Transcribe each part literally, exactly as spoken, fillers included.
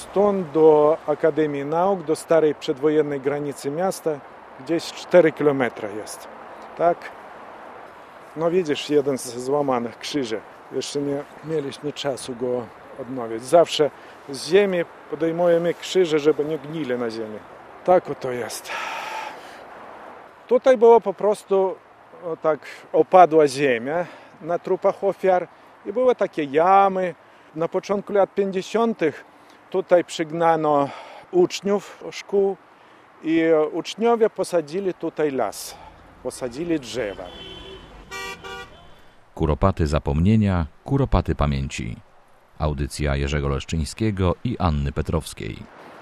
stąd do Akademii Nauk, do starej przedwojennej granicy miasta, gdzieś cztery kilometry jest. Tak? No widzisz, jeden z złamanych krzyży. Jeszcze nie mieliśmy czasu go odnowić. Zawsze z ziemi podejmujemy krzyże, żeby nie gnili na ziemi. Tak oto jest. Tutaj było po prostu o, tak opadła ziemia na trupach ofiar i były takie jamy. Na początku lat pięćdziesiątych tutaj przygnano uczniów szkół i uczniowie posadzili tutaj las, posadzili drzewa. Kuropaty zapomnienia, kuropaty pamięci. Audycja Jerzego Leszczyńskiego i Anny Petrowskiej.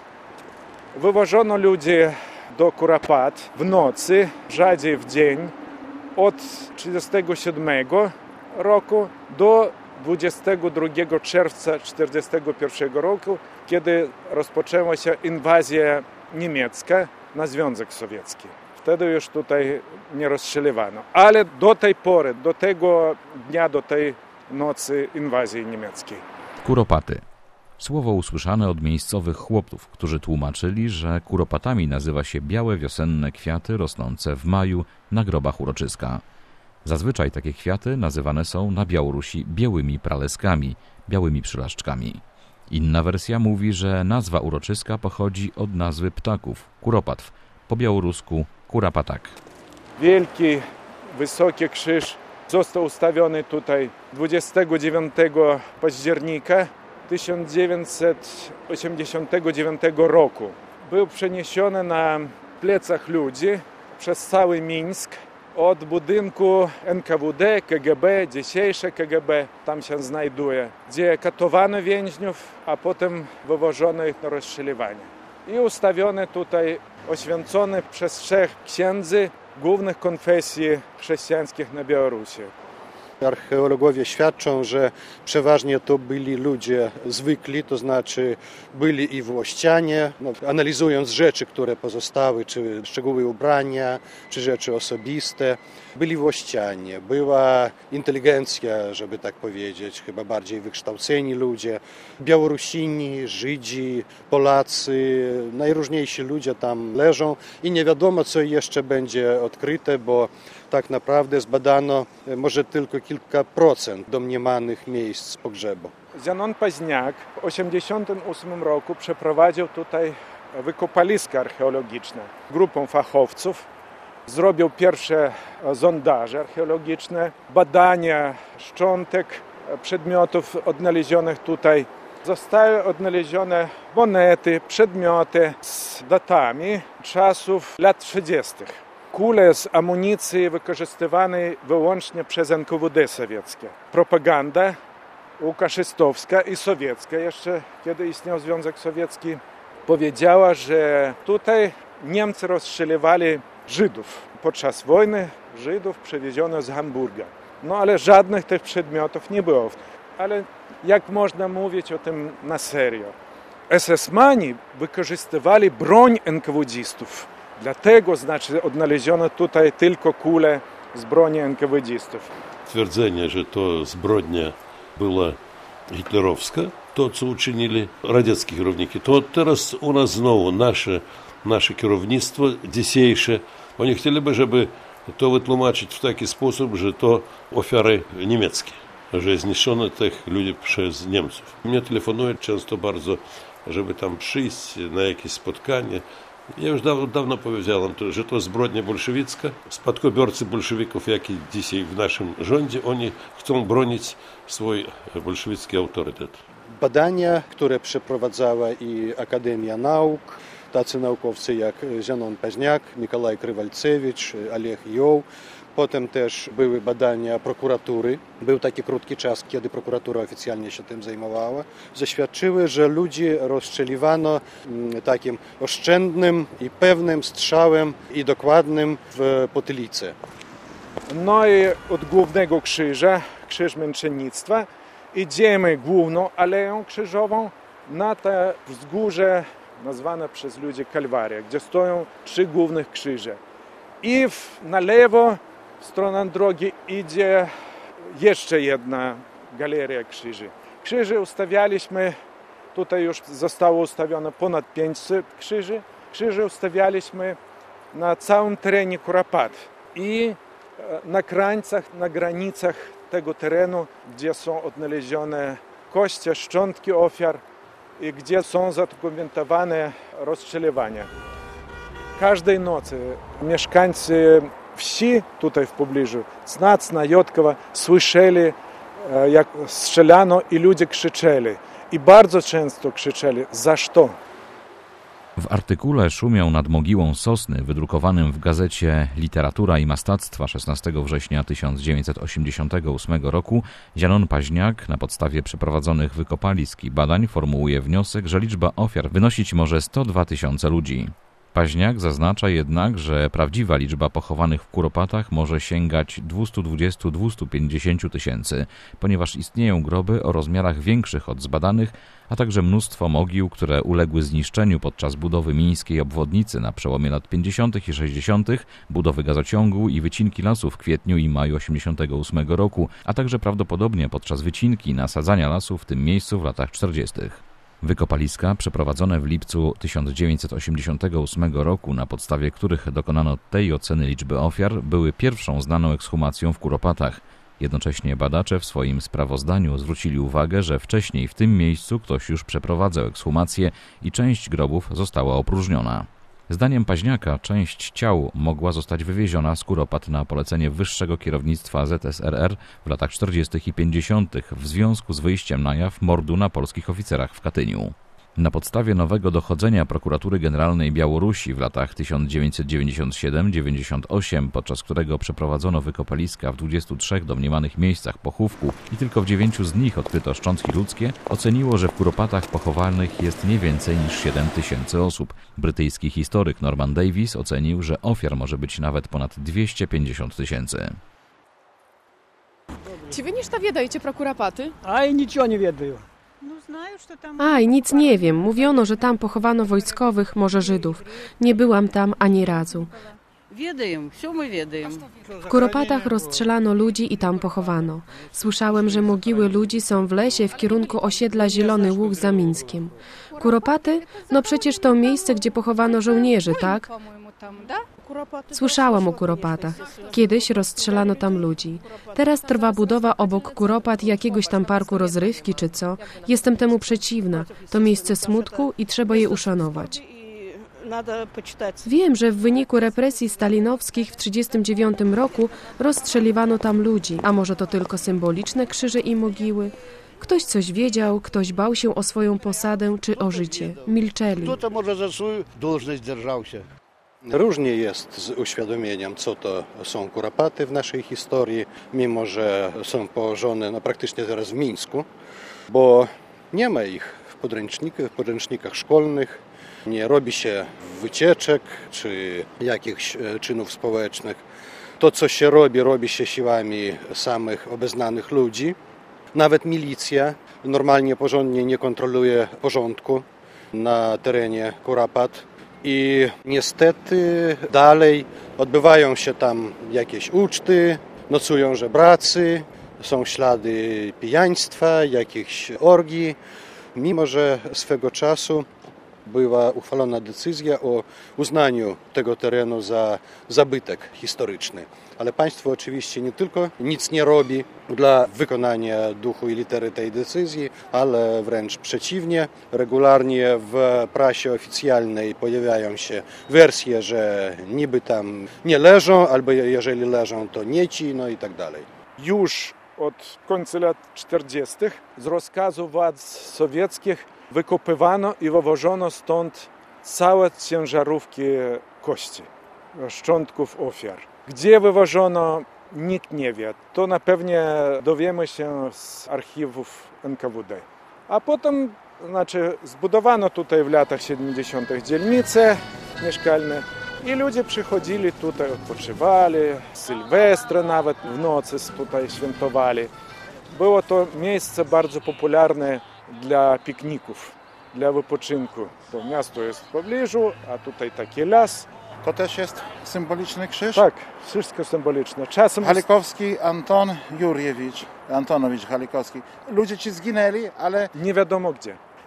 Wywożono ludzi do Kuropat w nocy, rzadziej w dzień, od trzydziestego siódmego roku do dwudziestego drugiego czerwca tysiąc dziewięćset czterdziestego pierwszego roku, kiedy rozpoczęła się inwazja niemiecka na Związek Sowiecki. Wtedy już tutaj nie rozstrzeliwano. Ale do tej pory, do tego dnia, do tej nocy inwazji niemieckiej. Kuropaty. Słowo usłyszane od miejscowych chłopców, którzy tłumaczyli, że kuropatami nazywa się białe wiosenne kwiaty rosnące w maju na grobach uroczyska. Zazwyczaj takie kwiaty nazywane są na Białorusi białymi praleskami, białymi przylaszczkami. Inna wersja mówi, że nazwa uroczyska pochodzi od nazwy ptaków, kuropatw, po białorusku kurapatak. Wielki, wysoki krzyż został ustawiony tutaj dwudziestego dziewiątego października tysiąc dziewięćset osiemdziesiątego dziewiątego roku. Był przeniesiony na plecach ludzi przez cały Mińsk od budynku N K W D, K G B, dzisiejsze K G B tam się znajduje, gdzie katowano więźniów, a potem wywożono ich na rozstrzeliwanie. I ustawiony tutaj, oświęcony przez trzech księdzy głównych konfesji chrześcijańskich na Białorusi. Archeologowie świadczą, że przeważnie to byli ludzie zwykli, to znaczy byli i włościanie. No, analizując rzeczy, które pozostały, czy szczegóły ubrania, czy rzeczy osobiste, byli włościanie, była inteligencja, żeby tak powiedzieć, chyba bardziej wykształceni ludzie, Białorusini, Żydzi, Polacy, najróżniejsi ludzie tam leżą i nie wiadomo, co jeszcze będzie odkryte, bo tak naprawdę zbadano może tylko kilka procent domniemanych miejsc pogrzebu. Zenon Paźniak w tysiąc dziewięćset osiemdziesiątym ósmym roku przeprowadził tutaj wykopaliska archeologiczne grupą fachowców. Zrobił pierwsze sondaże archeologiczne, badania szczątek przedmiotów odnalezionych tutaj. Zostały odnalezione monety, przedmioty z datami czasów lat trzydziestych. Kule z amunicji wykorzystywanej wyłącznie przez N K W D sowieckie. Propaganda łukaszystowska i sowiecka, jeszcze kiedy istniał Związek Sowiecki, powiedziała, że tutaj Niemcy rozstrzeliwali Żydów. Podczas wojny Żydów przewieziono z Hamburga. No ale żadnych tych przedmiotów nie było. Ale jak można mówić o tym na serio? esesmani wykorzystywali broń en ka wu dzistów. Dlatego, znaczy, odnaleziono tutaj tylko kule z broni en ka wu dzistów. Twierdzenie, że to zbrodnia była hitlerowska, to co uczynili radzieckie kierowniki, to teraz u nas znowu nasze, nasze kierownictwo dzisiejsze, oni chcieliby, żeby to wytłumaczyć w taki sposób, że to ofiary niemieckie, że zniszczono tych ludzi przez Niemców. Mnie telefonują często bardzo, żeby tam przyjść na jakieś spotkanie. Ja już dawno, dawno powiedziałem, że to zbrodnia bolszewicka. Spadkobiercy bolszewików, jak i dzisiaj w naszym rządzie, oni chcą bronić swój bolszewicki autorytet. Badania, które przeprowadzała i Akademia Nauk, tacy naukowcy jak Zenon Paźniak, Mikołaj Krywalcewicz, Oleg Joł. Potem też były badania prokuratury. Był taki krótki czas, kiedy prokuratura oficjalnie się tym zajmowała. Zaświadczyły, że ludzi rozstrzeliwano takim oszczędnym i pewnym strzałem i dokładnym w potylicę. No i od głównego krzyża, krzyż męczennictwa, idziemy główną aleją krzyżową na to wzgórze nazwane przez ludzi Kalwaria, gdzie stoją trzy główne krzyże. I w, na lewo w stronę drogi idzie jeszcze jedna galeria krzyży. Krzyże ustawialiśmy Tutaj już zostało ustawione ponad pięćset krzyży. Krzyże ustawialiśmy na całym terenie Kuropat i na krańcach, na granicach tego terenu, gdzie są odnalezione kości, szczątki ofiar i gdzie są zadokumentowane rozstrzeliwania. Każdej nocy mieszkańcy wsi tutaj w pobliżu, Cnacna, Jotkowa, słyszeli, jak strzelano i ludzie krzyczeli. I bardzo często krzyczeli, za co? W artykule Szumią nad mogiłą Sosny, wydrukowanym w gazecie Literatura i Mastactwa szesnastego września tysiąc dziewięćset osiemdziesiątego ósmego roku, Zianon Paźniak na podstawie przeprowadzonych wykopalisk i badań formułuje wniosek, że liczba ofiar wynosić może sto dwa tysiące ludzi. Paźniak zaznacza jednak, że prawdziwa liczba pochowanych w Kuropatach może sięgać dwieście dwadzieścia do dwustu pięćdziesięciu tysięcy, ponieważ istnieją groby o rozmiarach większych od zbadanych, a także mnóstwo mogił, które uległy zniszczeniu podczas budowy mińskiej obwodnicy na przełomie lat pięćdziesiątych i sześćdziesiątych, budowy gazociągu i wycinki lasu w kwietniu i maju osiemdziesiątego ósmego roku, a także prawdopodobnie podczas wycinki i nasadzania lasu w tym miejscu w latach czterdziestych. Wykopaliska przeprowadzone w lipcu tysiąc dziewięćset osiemdziesiątego ósmego roku, na podstawie których dokonano tej oceny liczby ofiar, były pierwszą znaną ekshumacją w Kuropatach. Jednocześnie badacze w swoim sprawozdaniu zwrócili uwagę, że wcześniej w tym miejscu ktoś już przeprowadzał ekshumację i część grobów została opróżniona. Zdaniem Paźniaka część ciał mogła zostać wywieziona z Kuropat na polecenie wyższego kierownictwa Z S R R w latach czterdziestych i pięćdziesiątych w związku z wyjściem na jaw mordu na polskich oficerach w Katyniu. Na podstawie nowego dochodzenia Prokuratury Generalnej Białorusi w latach tysiąc dziewięćset dziewięćdziesiątym siódmym do dziewięćdziesiątego ósmego, podczas którego przeprowadzono wykopaliska w dwudziestu trzech domniemanych miejscach pochówku i tylko w dziewięciu z nich odkryto szczątki ludzkie, oceniło, że w Kuropatach pochowanych jest nie więcej niż siedem tysięcy osób. Brytyjski historyk Norman Davis ocenił, że ofiar może być nawet ponad dwieście pięćdziesiąt tysięcy. Чи ви ніж та відаєте про Куропати? Ай, нічого не відаю. Aj, nic nie wiem. Mówiono, że tam pochowano wojskowych, może Żydów. Nie byłam tam ani razu. W Kuropatach rozstrzelano ludzi i tam pochowano. Słyszałem, że mogiły ludzi są w lesie w kierunku osiedla Zielony Łuk za Mińskiem. Kuropaty? No przecież to miejsce, gdzie pochowano żołnierzy, tak? Słyszałam o Kuropatach. Kiedyś rozstrzelano tam ludzi. Teraz trwa budowa obok Kuropat jakiegoś tam parku rozrywki czy co. Jestem temu przeciwna. To miejsce smutku i trzeba je uszanować. Wiem, że w wyniku represji stalinowskich w tysiąc dziewięćset trzydziestym dziewiątym roku rozstrzeliwano tam ludzi. A może to tylko symboliczne krzyże i mogiły? Ktoś coś wiedział, ktoś bał się o swoją posadę czy o życie. Milczeli. Kto może za swoją должность держał się. Różnie jest z uświadomieniem, co to są Kuropaty w naszej historii, mimo że są położone no, praktycznie teraz w Mińsku, bo nie ma ich w podręcznikach, w podręcznikach szkolnych, nie robi się wycieczek czy jakichś czynów społecznych. To, co się robi, robi się siłami samych obeznanych ludzi. Nawet milicja normalnie, porządnie nie kontroluje porządku na terenie Kuropat. I niestety dalej odbywają się tam jakieś uczty, nocują żebracy, są ślady pijaństwa, jakichś orgii, mimo że swego czasu była uchwalona decyzja o uznaniu tego terenu za zabytek historyczny. Ale państwo oczywiście nie tylko nic nie robi dla wykonania duchu i litery tej decyzji, ale wręcz przeciwnie. Regularnie w prasie oficjalnej pojawiają się wersje, że niby tam nie leżą, albo jeżeli leżą, to nie ci, no i tak dalej. Już od końca lat czterdziestych z rozkazu władz sowieckich wykopywano i wywożono stąd całe ciężarówki kości, szczątków ofiar. Gdzie wywożono, nikt nie wie. To na pewno dowiemy się z archiwów N K W D. A potem znaczy, zbudowano tutaj w latach siedemdziesiątych dzielnice mieszkalne i ludzie przychodzili tutaj, odpoczywali, Sylwestra nawet w nocy tutaj świętowali. Było to miejsce bardzo popularne dla pikników, dla wypoczynku. To miasto jest w pobliżu, a tutaj taki las. To też jest symboliczny krzyż? Tak, wszystko symboliczne. Czasem... Halikowski Anton Jurjewicz, Antonowicz Halikowski. Ludzie ci zginęli, ale... Nie wiadomo gdzie.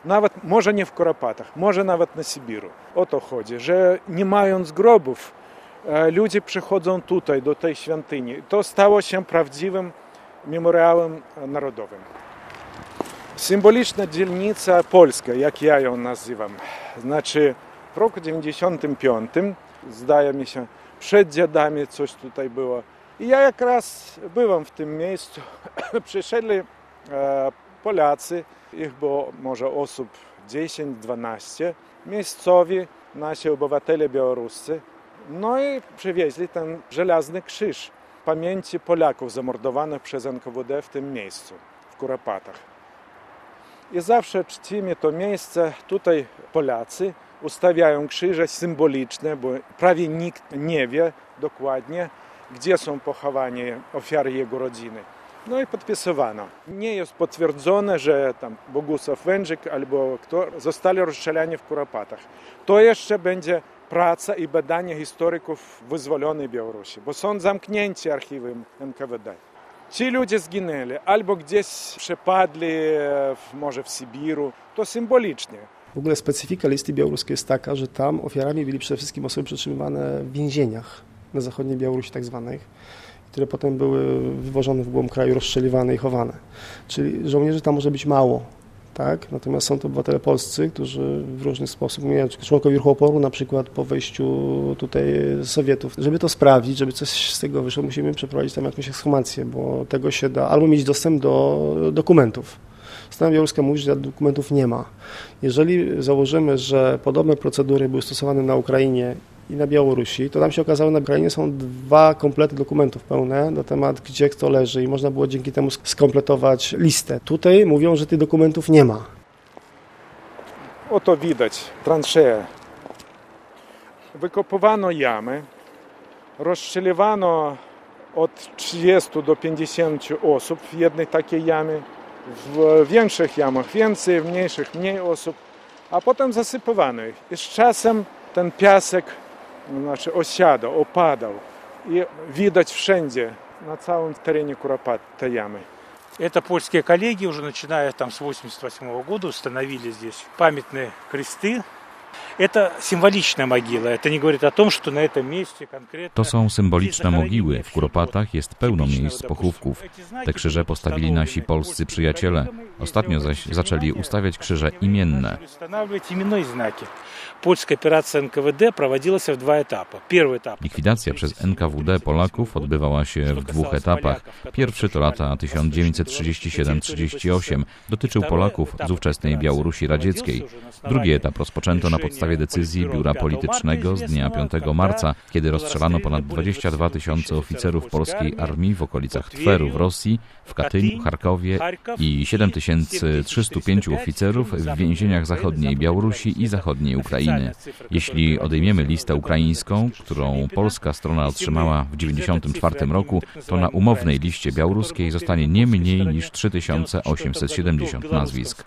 Nawet może nie w Kuropatach, może nawet na Sybiru. O to chodzi, że nie mając grobów, ludzie przychodzą tutaj, do tej świątyni. To stało się prawdziwym memoriałem narodowym. Symboliczna dzielnica polska, jak ja ją nazywam. Znaczy w roku dziewięćdziesiątym piątym, zdaje mi się, przed dziadami coś tutaj było. I ja jak raz byłem w tym miejscu, przyszedli e, Polacy, ich było może osób dziesięć dwanaście, miejscowi, nasi obywatele białoruscy, no i przywieźli ten żelazny krzyż pamięci Polaków zamordowanych przez N K W D w tym miejscu, w Kuropatach. I zawsze czcimy to miejsce, tutaj Polacy ustawiają krzyże symboliczne, bo prawie nikt nie wie dokładnie, gdzie są pochowani ofiary jego rodziny. No i podpisywano. Nie jest potwierdzone, że tam Bogusław Wężyk albo kto zostali rozstrzelani w Kuropatach. To jeszcze będzie praca i badanie historyków wyzwolonej Białorusi, bo są zamknięci archiwy N K W D. Ci ludzie zginęli albo gdzieś przepadli, może w Sybiru. To symbolicznie. W ogóle specyfika listy białoruskiej jest taka, że tam ofiarami byli przede wszystkim osoby przetrzymywane w więzieniach na zachodniej Białorusi tak zwanych, które potem były wywożone w głąb kraju, rozstrzeliwane i chowane. Czyli żołnierzy tam może być mało, tak? Natomiast są to obywatele polscy, którzy w różny sposób, nie wiem, członkowie ruchu oporu na przykład po wejściu tutaj Sowietów. Żeby to sprawdzić, żeby coś z tego wyszło, musimy przeprowadzić tam jakąś ekshumację, bo tego się da, albo mieć dostęp do dokumentów. Strona białoruska mówi, że dokumentów nie ma. Jeżeli założymy, że podobne procedury były stosowane na Ukrainie i na Białorusi, to nam się okazało, że na Ukrainie są dwa komplety dokumentów pełne na temat, gdzie kto leży i można było dzięki temu skompletować listę. Tutaj mówią, że tych dokumentów nie ma. Oto widać transzeje. Wykopywano jamy, rozstrzeliwano od trzydziestu do pięćdziesięciu osób w jednej takiej jamie. W większych jamach więcej, w mniejszych mniej osób, a potem zasypywano ich. I z czasem ten piasek znaczy osiadał, opadał i widać wszędzie, на цałym terenie Kuropat te jamy. Это польские коллеги уже начиная там с восемьдесят восьмого года установили здесь памятные кресты. Это symboliczna могила. Это не говорит о том, что на этом месте конкретно. To są symboliczne mogiły. W Kuropatach jest pełno miejsc pochówków. Te krzyże postawili nasi polscy przyjaciele. Ostatnio zaś zaczęli ustawiać krzyże imienne. Польская операция Н К W D prowadziła się w dwa etapy. Pierwszy etap. Likwidacja przez N K W D Polaków odbywała się w dwóch etapach. Pierwszy to lata tysiąc dziewięćset trzydziesty siódmy trzydziesty osiem. Dotyczył Polaków z ówczesnej Białorusi Radzieckiej. Drugi etap rozpoczęto na podstawie decyzji Biura Politycznego z dnia piątego marca, kiedy rozstrzelano ponad dwadzieścia dwa tysiące oficerów polskiej armii w okolicach Tweru w Rosji, w Katyniu, Charkowie i siedem tysięcy trzysta pięć oficerów w więzieniach zachodniej Białorusi i zachodniej Ukrainy. Jeśli odejmiemy listę ukraińską, którą polska strona otrzymała w dziewięćdziesiątym czwartym roku, to na umownej liście białoruskiej zostanie nie mniej niż trzy tysiące osiemset siedemdziesiąt nazwisk.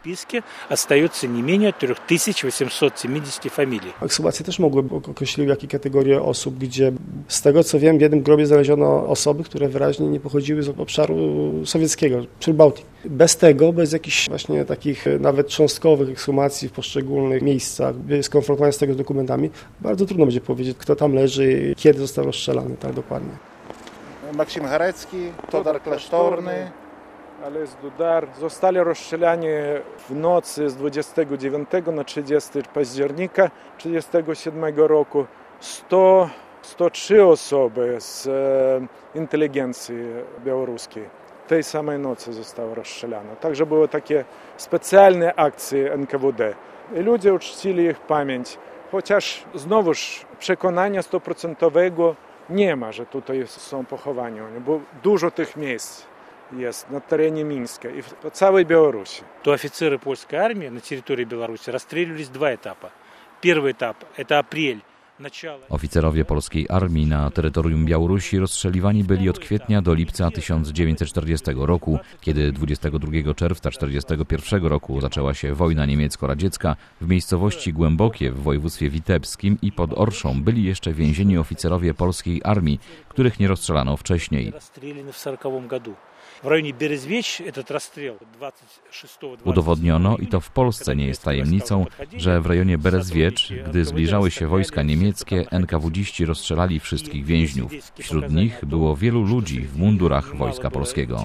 Ekshumacje też mogły określić jakie kategorie osób, gdzie z tego co wiem w jednym grobie znaleziono osoby, które wyraźnie nie pochodziły z obszaru sowieckiego, czyli Bałtyki. Bez tego, bez jakichś właśnie takich nawet cząstkowych ekshumacji w poszczególnych miejscach, skonfrontowania z tego z dokumentami, bardzo trudno będzie powiedzieć, kto tam leży i kiedy został rozstrzelany, tak dokładnie. Maksim Garecki, Todar Klasztorny, Ales Dudar zostali rozstrzelani w nocy z dwudziestego dziewiątego na trzydziestego października tysiąc dziewięćset trzydziestego siódmego roku. sto, sto trzy osoby z inteligencji białoruskiej tej samej nocy zostały rozstrzelane. Także były takie specjalne akcje N K W D. I ludzie uczcili ich pamięć, chociaż znowuż przekonania stuprocentowego nie ma, że tutaj są pochowani, bo dużo tych miejsc jest na terenie Mińska i w całej Białorusi. To oficery polskiej armii na terytorii Białorusi rozstrzelili dwa etapy. Pierwszy etap to apriel. Oficerowie polskiej armii na terytorium Białorusi rozstrzeliwani byli od kwietnia do lipca tysiąc dziewięćset czterdziestego roku, kiedy dwudziestego drugiego czerwca tysiąc dziewięćset czterdziestego pierwszego roku zaczęła się wojna niemiecko-radziecka. W miejscowości Głębokie w województwie witebskim i pod Orszą byli jeszcze więzieni oficerowie polskiej armii, których nie rozstrzelano wcześniej. В районе Березвеч этот расстрел двадцать шестого Udowodniono, i to w Polsce nie jest tajemnicą, że w rejonie Berezwiecz, gdy zbliżały się wojska niemieckie, en ka wu dziści rozstrzelali wszystkich więźniów. Wśród nich było wielu ludzi w mundurach Wojska Polskiego.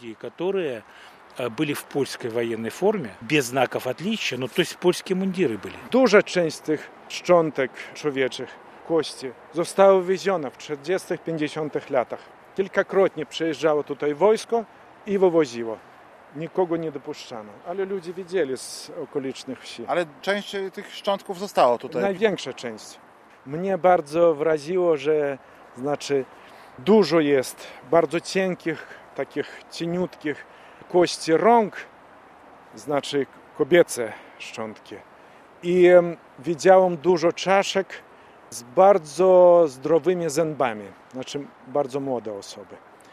Byli w polskiej wojennej formie, bez znaków odliczenia, no to jest polskie mundury byli. Duża część tych szczątek człowieczych, kości, została wywieziona w czterdziestych, pięćdziesiątych latach. Kilkakrotnie przejeżdżało tutaj wojsko i wywoziło. Nikogo nie dopuszczano, ale ludzie widzieli z okolicznych wsi. Ale część tych szczątków zostało tutaj. Największa część. Mnie bardzo wraziło, że znaczy dużo jest bardzo cienkich, takich cieniutkich kości rąk, znaczy kobiece szczątki. I um, widziałem dużo czaszek z bardzo zdrowymi zębami, znaczy bardzo młode osoby.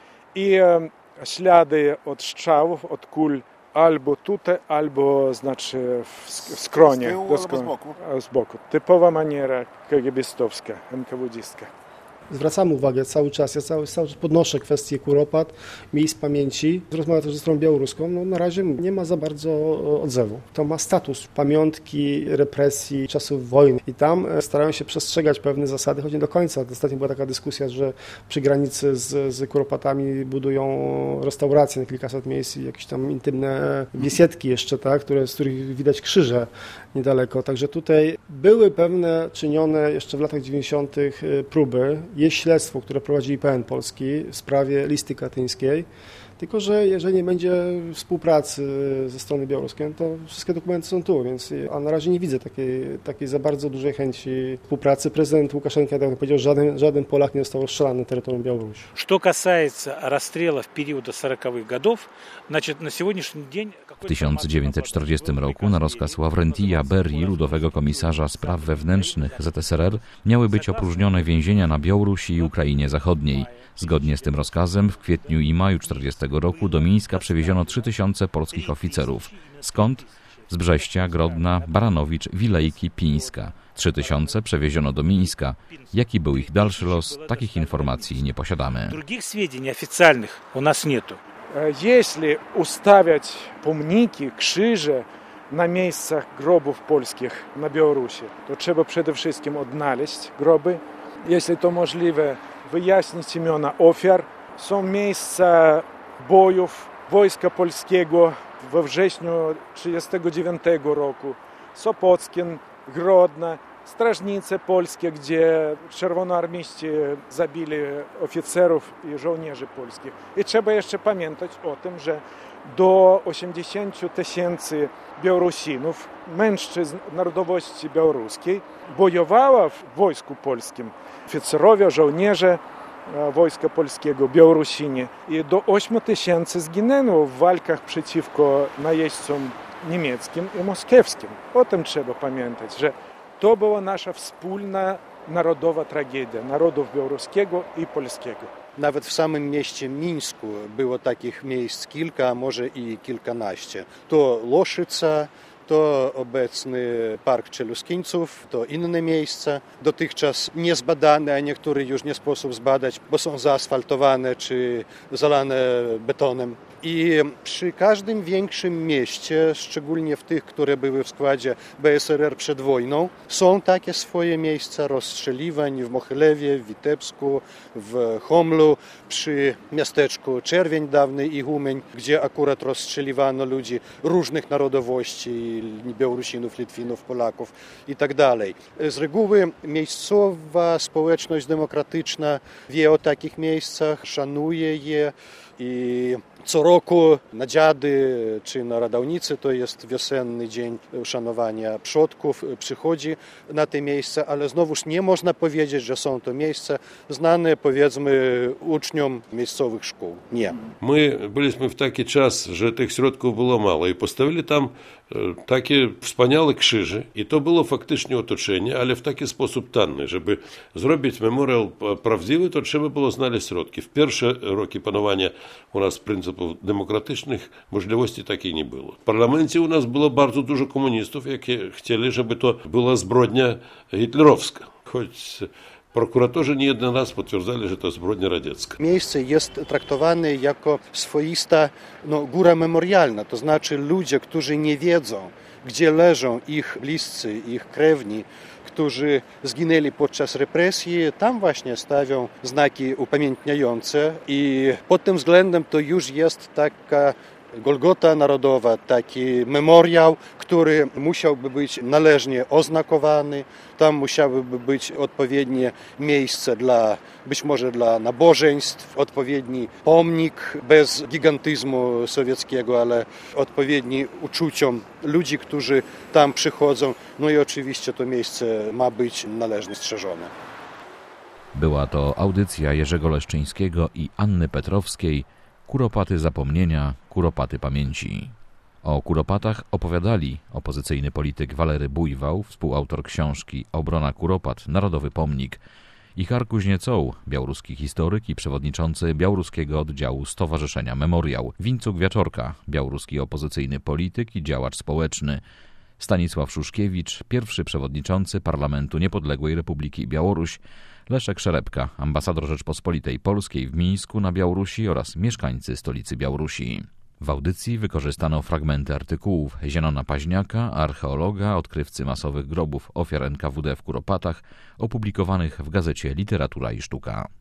I um, ślady od strzałów, od kul albo tutaj, albo znaczy w, w skronie. Z tyłu do albo z boku? Z boku. Typowa maniera kagibistowska, en ka wu dzistka. Zwracamy uwagę cały czas, ja cały, cały czas podnoszę kwestię Kuropat, miejsc pamięci. Rozmawiam też ze stroną białoruską, no na razie nie ma za bardzo odzewu. To ma status pamiątki, represji, czasów wojny i tam starają się przestrzegać pewne zasady, choć nie do końca. Ostatnio była taka dyskusja, że przy granicy z, z Kuropatami budują restauracje na kilkaset miejsc i jakieś tam intymne biesiedki jeszcze, tak, które, z których widać krzyże niedaleko. Także tutaj były pewne czynione jeszcze w latach dziewięćdziesiątych próby. Jest śledztwo, które prowadzi I P N Polski w sprawie listy katyńskiej, tylko że jeżeli nie będzie współpracy ze strony białoruskiej, to wszystkie dokumenty są tu, więc a na razie nie widzę takiej, takiej za bardzo dużej chęci współpracy. Prezydent Łukaszenka tak powiedział, że żaden, żaden Polak nie został rozstrzelany na terytorium Białorusi. Что касается расстрелов периода сороковых годов, значит, на сегодняшний день... W tysiąc dziewięćset czterdziestym roku na rozkaz Ławrentija Berrii, ludowego komisarza spraw wewnętrznych Z S R R, miały być opróżnione więzienia na Białorusi i Ukrainie Zachodniej. Zgodnie z tym rozkazem w kwietniu i maju czterdziestego roku do Mińska przewieziono trzy tysiące polskich oficerów. Skąd? Z Brześcia, Grodna, Baranowicz, Wilejki, Pińska. Trzy tysiące przewieziono do Mińska. Jaki był ich dalszy los, takich informacji nie posiadamy. Drugich сведений официальных у нас нету. Jeśli ustawiać pomniki, krzyże na miejscach grobów polskich na Białorusi, to trzeba przede wszystkim odnaleźć groby. Jeśli to możliwe, wyjaśnić imiona ofiar. Są miejsca bojów Wojska Polskiego we wrześniu tysiąc dziewięćset trzydziestego dziewiątego roku. Sopockin, Grodna, strażnice polskie, gdzie czerwonoarmiści zabili oficerów i żołnierzy polskich. I trzeba jeszcze pamiętać o tym, że do osiemdziesięciu tysięcy Białorusinów, mężczyzn narodowości białoruskiej, bojowało w Wojsku Polskim. Oficerowie, żołnierze Wojska Polskiego, Białorusini. I do ośmiu tysięcy zginęło w walkach przeciwko najeźdźcom niemieckim i moskiewskim. O tym trzeba pamiętać, że to była nasza wspólna narodowa tragedia narodów białoruskiego i polskiego. Nawet w samym mieście Mińsku było takich miejsc kilka, a może i kilkanaście. To Loszyca, to obecny Park Czeluskińców, to inne miejsca, dotychczas niezbadane, a niektóre już nie sposób zbadać, bo są zaasfaltowane czy zalane betonem. I przy każdym większym mieście, szczególnie w tych, które były w składzie B S R R przed wojną, są takie swoje miejsca rozstrzeliwań w Mochylewie, w Witebsku, w Homlu, przy miasteczku Czerwień dawny i Humeń, gdzie akurat rozstrzeliwano ludzi różnych narodowości, Białorusinów, Litwinów, Polaków i tak dalej. Z reguły miejscowa społeczność demokratyczna wie o takich miejscach, szanuje je i co roku na dziady czy na radownicy, to jest wiosenny dzień uszanowania przodków, przychodzi na te miejsca, ale znowuż nie można powiedzieć, że są to miejsca znane, powiedzmy, uczniom miejscowych szkół. Nie. My byliśmy w taki czas, że tych środków było mało i postawili tam takie wspaniałe krzyże i to było faktycznie otoczenie, ale w taki sposób tanny, żeby zrobić memoriał prawdziwy, to trzeba było znaleźć środki. W pierwsze roki panowania u nas принципів демократичних можливостей так і не було. В парламенті у нас було дуже дуже комуністів, які хотіли, щоб то була збродня гітлерівська. Хоч Prokuratorzy nie jeden raz potwierdzali, że to zbrodnia radziecka. Miejsce jest traktowane jako swoista no, góra memorialna, to znaczy ludzie, którzy nie wiedzą, gdzie leżą ich bliscy, ich krewni, którzy zginęli podczas represji, tam właśnie stawią znaki upamiętniające i pod tym względem to już jest taka Golgota Narodowa, taki memoriał, który musiałby być należnie oznakowany. Tam musiałyby być odpowiednie miejsce dla, być może dla nabożeństw, odpowiedni pomnik bez gigantyzmu sowieckiego, ale odpowiedni uczuciom ludzi, którzy tam przychodzą. No i oczywiście to miejsce ma być należnie strzeżone. Była to audycja Jerzego Leszczyńskiego i Anny Petrowskiej, Kuropaty zapomnienia, Kuropaty pamięci. O Kuropatach opowiadali opozycyjny polityk Walery Bujwał, współautor książki Obrona Kuropat, Narodowy Pomnik, i Ichar Kuźniecoł, białoruski historyk i przewodniczący białoruskiego oddziału Stowarzyszenia Memoriał, Wincuk Wiaczorka, białoruski opozycyjny polityk i działacz społeczny, Stanisław Szuszkiewicz, pierwszy przewodniczący Parlamentu Niepodległej Republiki Białoruś, Leszek Szerepka, ambasador Rzeczpospolitej Polskiej w Mińsku na Białorusi oraz mieszkańcy stolicy Białorusi. W audycji wykorzystano fragmenty artykułów Zienona Paźniaka, archeologa, odkrywcy masowych grobów ofiar N K W D w Kuropatach, opublikowanych w gazecie Literatura i Sztuka.